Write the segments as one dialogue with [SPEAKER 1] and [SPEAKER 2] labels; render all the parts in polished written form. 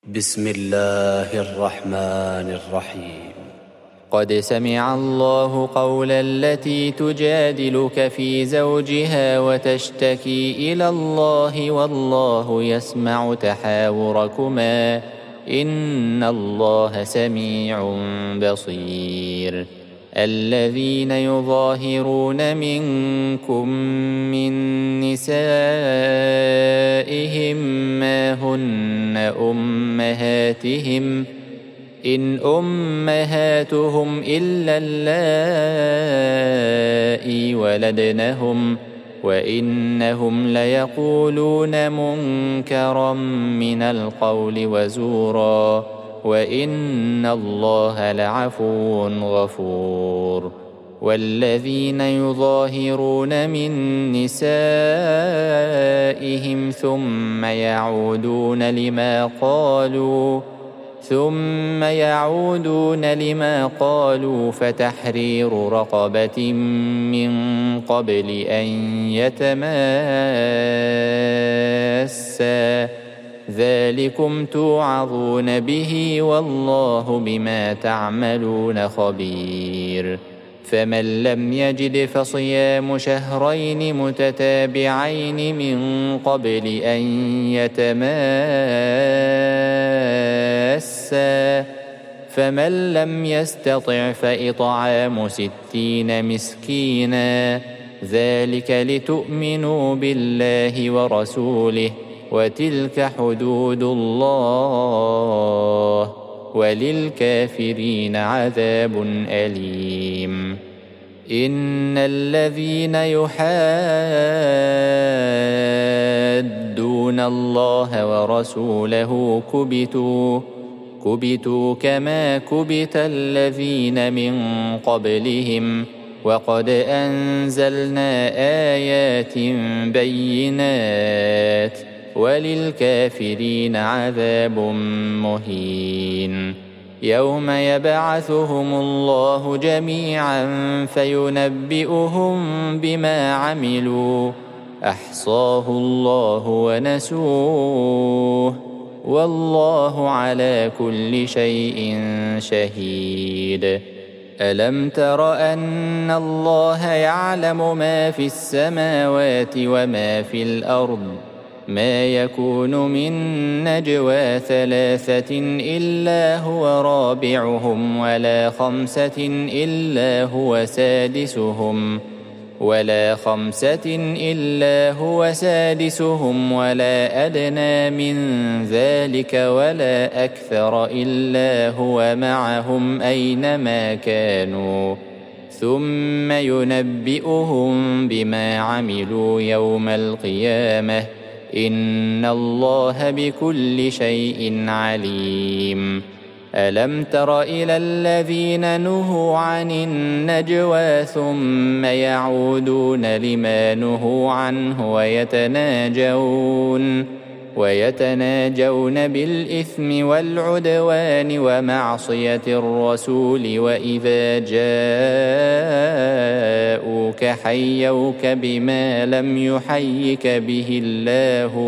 [SPEAKER 1] بسم الله الرحمن الرحيم.
[SPEAKER 2] قد سمع الله قول التي تجادلك في زوجها وتشتكي إلى الله والله يسمع تحاوركما إن الله سميع بصير. الذين يظاهرون منكم من نسائهم ما هن أمهاتهم إن أمهاتهم إلا اللائي ولدنهم وإنهم ليقولون منكرا من القول وزورا وإن الله لعفو غفور. والذين يظاهرون من نسائهم ثم يعودون لما قالوا فتحرير رقبة من قبل أن يتماسا ذلكم توعظون به والله بما تعملون خبير. فمن لم يجد فصيام شهرين متتابعين من قبل أن يتماسا فمن لم يستطع فإطعام 60 مسكينا ذلك لتؤمنوا بالله ورسوله وتلك حدود الله وللكافرين عذاب أليم. إن الذين يحادون الله ورسوله كبتوا كما كبت الذين من قبلهم وقد أنزلنا آيات بينات وللكافرين عذاب مهين. يوم يبعثهم الله جميعا فينبئهم بما عملوا أحصاه الله ونسوه والله على كل شيء شهيد. ألم تر أن الله يعلم ما في السماوات وما في الأرض ما يكون من نجوى 3 إلا هو رابعهم ولا 5 إلا هو سادسهم ولا أدنى من ذلك ولا أكثر إلا هو معهم أينما كانوا ثم ينبئهم بما عملوا يوم القيامة إن الله بكل شيء عليم. ألم تر إلى الذين نهوا عن النجوى ثم يعودون لما نهوا عنه ويتناجون بالإثم والعدوان ومعصية الرسول وإذا جاءوك حيوك بما لم يحيك به الله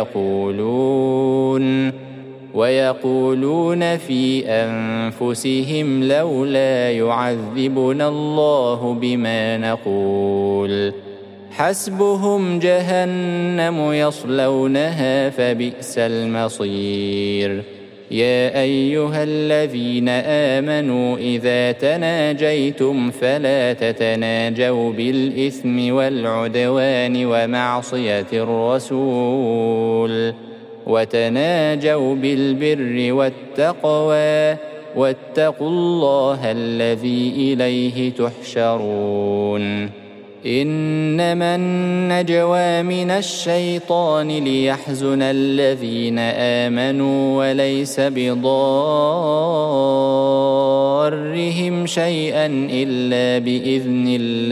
[SPEAKER 2] ويقولون في أنفسهم لولا يعذبنا الله بما نقول حسبهم جهنم يصلونها فبئس المصير. يا أيها الذين آمنوا إذا تناجيتم فلا تتناجوا بالإثم والعدوان ومعصية الرسول وتناجوا بالبر والتقوى واتقوا الله الذي إليه تحشرون. إنما النجوى من الشيطان ليحزن الذين آمنوا وليس بضارهم شيئا إلا بإذن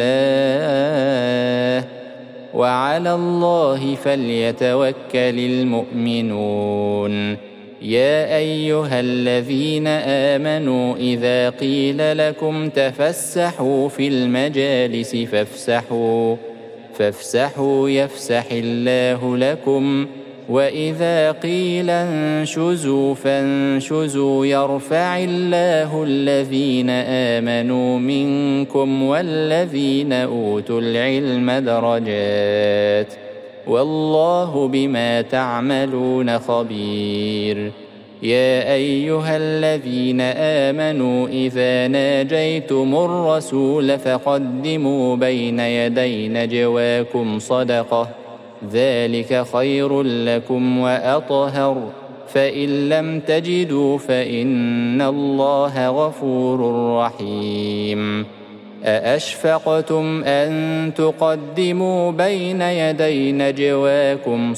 [SPEAKER 2] الله وعلى الله فليتوكل المؤمنون. يا أيها الذين آمنوا إذا قيل لكم تفسحوا في المجالس فافسحوا يفسح الله لكم وإذا قيل انشزوا فانشزوا يرفع الله الذين آمنوا منكم والذين أوتوا العلم درجات والله بما تعملون خبير. يا أيها الذين آمنوا إذا ناجيتم الرسول فقدموا بين يدي نجواكم صدقة ذلك خير لكم وأطهر فإن لم تجدوا فإن الله غفور رحيم. أأشفقتم أن تقدموا بين يدي نجواكم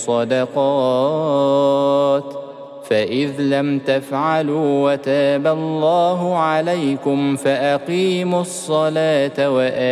[SPEAKER 2] صدقات فإذ لم تفعلوا وتاب الله عليكم فأقيموا الصلاة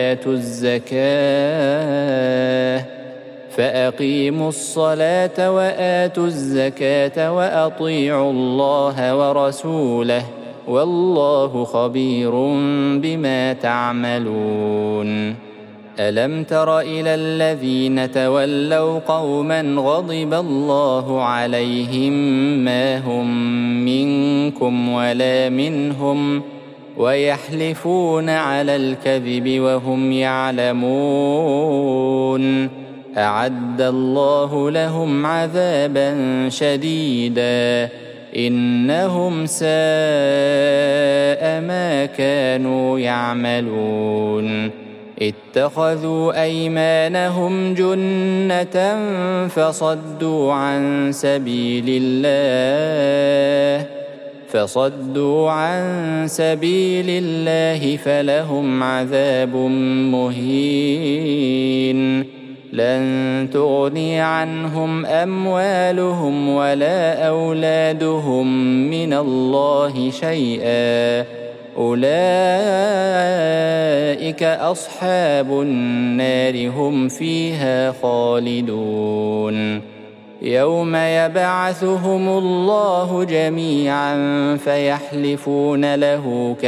[SPEAKER 2] وآتوا الزكاة وأطيعوا الله ورسوله والله خبير بما تعملون. ألم تر إلى الذين تولوا قوما غضب الله عليهم ما هم منكم ولا منهم ويحلفون على الكذب وهم يعلمون أعد الله لهم عذابا شديدا إنهم ساء ما كانوا يعملون. اتخذوا أيمانهم جنة فصدوا عن سبيل الله فلهم عذاب مهين. لن تغني عنهم أموالهم ولا أولادهم من الله شيئا أولئك أصحاب النار هم فيها خالدون. يوم يبعثهم الله جميعا فيحلفون له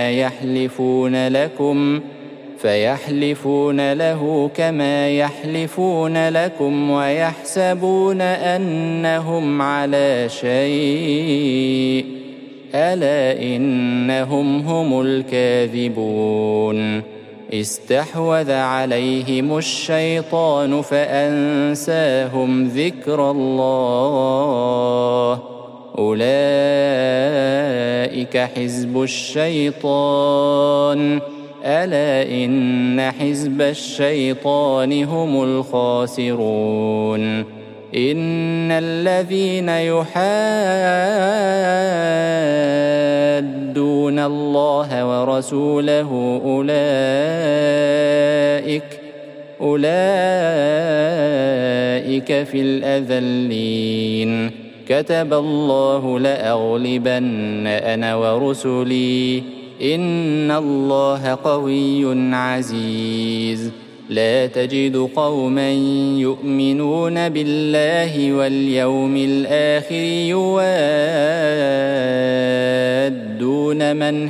[SPEAKER 2] كما يحلفون لكم ويحسبون أنهم على شيء ألا إنهم هم الكاذبون. استحوذ عليهم الشيطان فأنساهم ذكر الله أولئك حزب الشيطان ألا إن حزب الشيطان هم الخاسرون. إن الذين يحادون الله ورسوله أولئك في الأذلين. كتب الله لأغلبن أنا ورسلي إن الله قوي عزيز. لا تجد قوما يؤمنون بالله واليوم الآخر يوادون من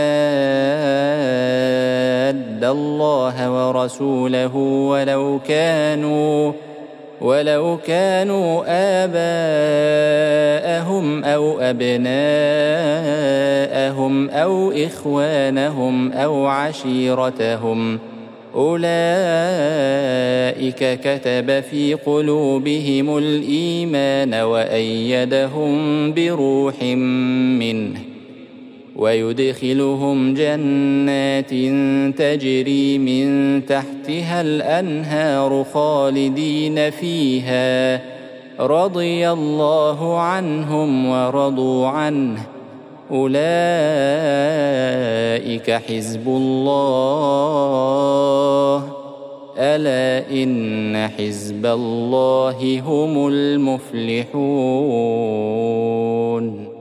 [SPEAKER 2] حاد الله ورسوله ولو كانوا آباءهم أو أبناءهم أو إخوانهم أو عشيرتهم أولئك كتب في قلوبهم الإيمان وأيدهم بروح منه ويدخلهم جنات تجري من تحتها الأنهار خالدين فيها رضي الله عنهم ورضوا عنه أولئك حزب الله ألا إن حزب الله هم المفلحون.